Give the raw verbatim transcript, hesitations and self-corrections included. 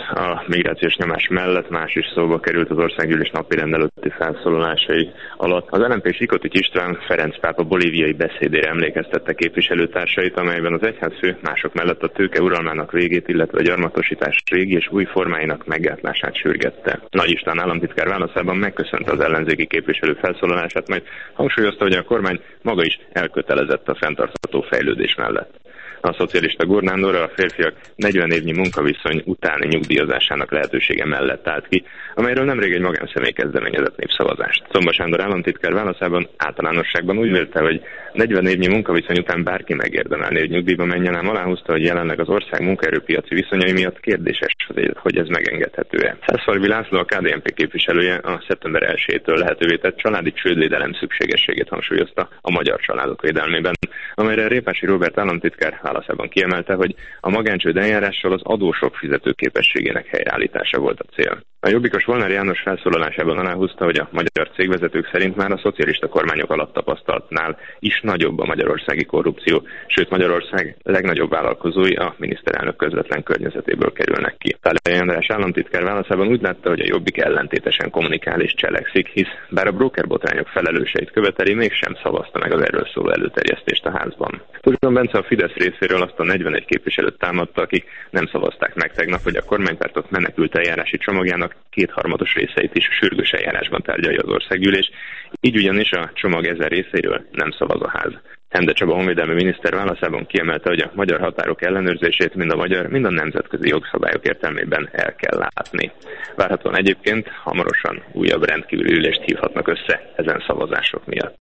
A migrációs nyomás mellett más is szóba került az országgyűlés napirend előtti felszólalásai alatt. Az el em pé Sikotics István Ferenc pápa bolíviai beszédére emlékeztette képviselőtársait, amelyben az egyházfő mások mellett a tőke uralmának végét, illetve a gyarmatosítás régi és új formáinak meggátlását sürgette. Nagy István államtitkár válaszában megköszönte az ellenzéki képviselő felszólalását, majd hangsúlyozta, hogy a kormány maga is elkötelezett a fenntartható fejlődés mellett. A szocialista Gurnándor a férfiak negyven évnyi munkaviszony utáni nyugdíjazásának lehetősége mellett állt ki, amelyről nemrég egy magánszemély kezdeményezett népszavazást. Szomba Sándor államtitkár válaszában általánosságban úgy vélte, hogy negyven évnyi munkaviszony után bárki megérdemelné, hogy nyugdíjba menjen, ám aláhúzta, hogy jelenleg az ország munkaerőpiaci viszonyai miatt kérdéses, hogy ez megengedhető-e. Szászfalvi László, a ká dé en pé képviselője a szeptember elsejétől lehetővé tett családi csődvédelem szükségességét hangsúlyozta a magyar családok védelmében, amelyre Répási Róbert államtitkár válaszában kiemelte, hogy a magáncsőd eljárással az adósok fizetőképességének helyreállítása volt a cél. A jobbikos Volner János felszólalásában aláhúzta, hogy a magyar cégvezetők szerint már a szocialista kormányok alatt tapasztaltnál is nagyobb a magyarországi korrupció, sőt Magyarország legnagyobb vállalkozói a miniszterelnök közvetlen környezetéből kerülnek ki. Tália András államtitkár válaszában úgy látta, hogy a Jobbik ellentétesen kommunikál és cselekszik, hisz bár a brókerbotrányok felelőseit követeli, mégsem szavazta meg az erről szóló előterjesztést a házban. Tudjon Bence a Fidesz részéről azt a negyvenegy képviselőt támadta, akik nem szavazták meg tegnap, hogy a kormánypártok menekült eljárási csomagjának kétharmados részeit is sürgős eljárásban tárgyalja az országgyűlés, így ugyanis a csomag ezen részéről nem szavaz a ház. Hende Csaba honvédelmi miniszter válaszában kiemelte, hogy a magyar határok ellenőrzését mind a magyar, mind a nemzetközi jogszabályok értelmében el kell látni. Várhatóan egyébként hamarosan újabb rendkívüli ülést hívhatnak össze ezen szavazások miatt.